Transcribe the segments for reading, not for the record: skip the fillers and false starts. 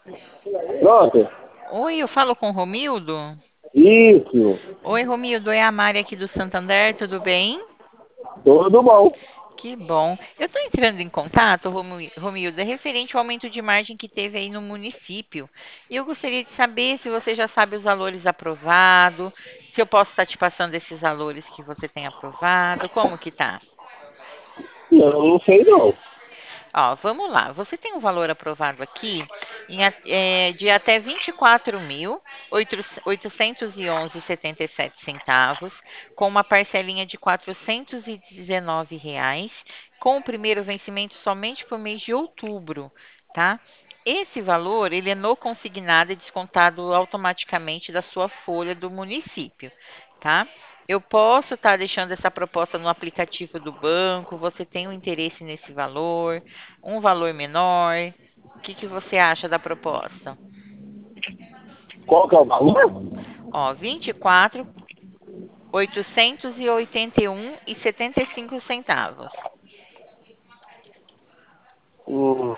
Pronto. Oi, eu falo com o Romildo? Isso. Oi, Romildo, é a Mari aqui do Santander, tudo bem? Tudo bom. Que bom. Eu estou entrando em contato, Romildo, é referente ao aumento de margem que teve aí no município. E eu gostaria de saber se você já sabe os valores aprovados, se eu posso estar te passando esses valores que você tem aprovado, como que tá? Não sei não. Ó, vamos lá. Você tem um valor aprovado aqui de até 24.811,77 centavos, com uma parcelinha de R$ 419, com o primeiro vencimento somente por mês de outubro, tá? Esse valor, ele é no consignado e descontado automaticamente da sua folha do município, tá? Eu posso estar deixando essa proposta no aplicativo do banco. Você tem um interesse nesse valor? Um valor menor? O que que você acha da proposta? Qual que é o valor? Ó, 24.881,75 centavos. Hum,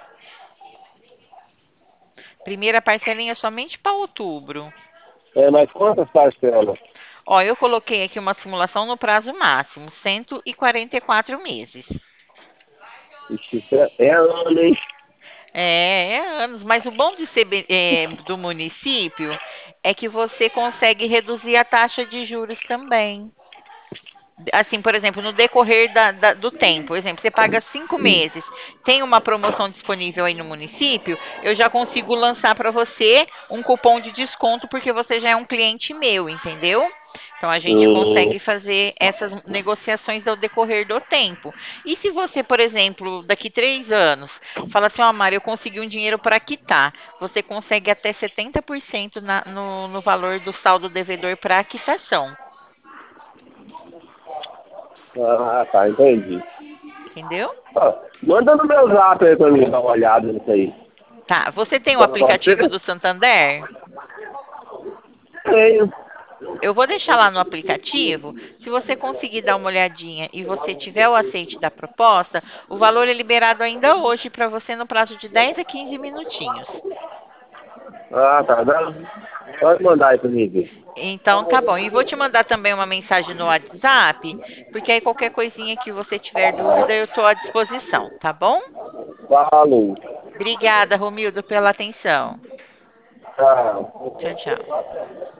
Primeira parcelinha somente para outubro. mas quantas parcelas? Ó, eu coloquei aqui uma simulação no prazo máximo, 144 meses. Ixi, isso é ano, hein? É anos, mas o bom de ser do município é que você consegue reduzir a taxa de juros também. Assim, por exemplo, no decorrer do tempo, por exemplo, você paga 5 meses, tem uma promoção disponível aí no município, eu já consigo lançar para você um cupom de desconto porque você já é um cliente meu, entendeu? Então a gente Hum, consegue fazer essas negociações ao decorrer do tempo. E se você, por exemplo, daqui 3 anos, fala assim, ó, Mário, eu consegui um dinheiro para quitar, você consegue até 70% no valor do saldo devedor para quitação, tá, entendi. entendeu? Ó, manda no meu zap aí pra mim dar uma olhada nisso aí. Tá, você tem o Pode aplicativo ser? do Santander? Tenho. Eu vou deixar lá no aplicativo. Se você conseguir dar uma olhadinha e você tiver o aceite da proposta, o valor é liberado ainda hoje para você no prazo de 10 a 15 minutinhos. Tá. Pode mandar aí pra mim ver. Então, tá bom. E vou te mandar também uma mensagem no WhatsApp, porque aí qualquer coisinha que você tiver dúvida, eu estou à disposição, tá bom? Falou. Obrigada, Romildo, pela atenção. Tchau. Tchau, tchau.